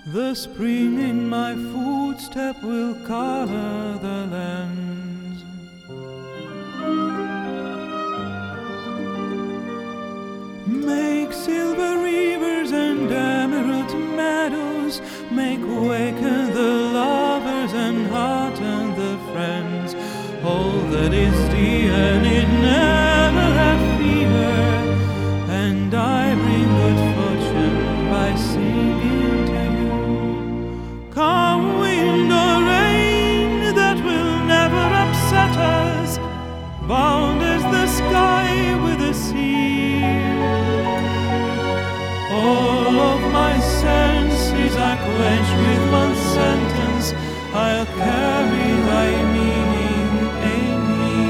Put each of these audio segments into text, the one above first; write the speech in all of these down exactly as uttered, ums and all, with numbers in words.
The spring in my footstep will color the lands. Make silver rivers and emerald meadows, make waken the lovers and hearten the friends. All that is dear need never have fear, and I bring good fortune by singing to you. Come wind or rain, that will never upset us, bound as the sky with the sea. All of my senses I quench with one sentence, I'll carry thy meaning in me.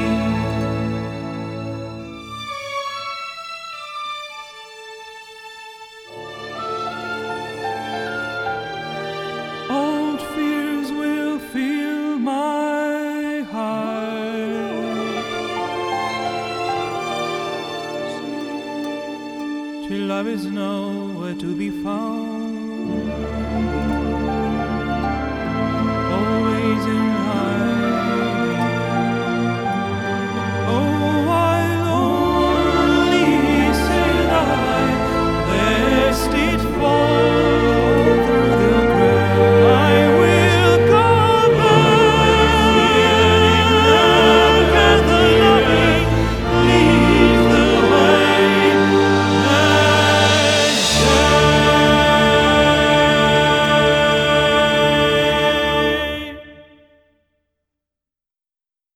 Old fears will fill my heart till love is nowhere to be found.